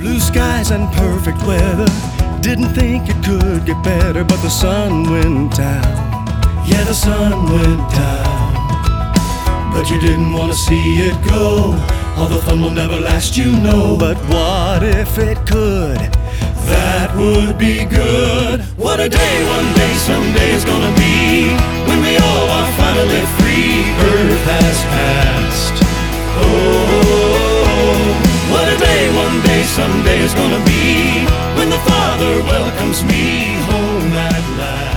Blue skies and perfect weather. Didn't think it could get better, but the sun went down. Yeah, the sun went down. But you didn't want to see it go. All the fun will never last, you know. But what if it could? That would be good. What a day, one day, someday is gonna be, when we all are finally free. Earth has passed. Oh, what a day, one day, someday is gonna be, when the Father welcomes me home at last.